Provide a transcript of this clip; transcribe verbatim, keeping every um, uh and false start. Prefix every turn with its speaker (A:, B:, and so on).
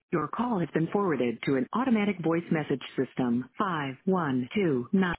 A: Your call has been forwarded to an automatic voice message system. five one two nine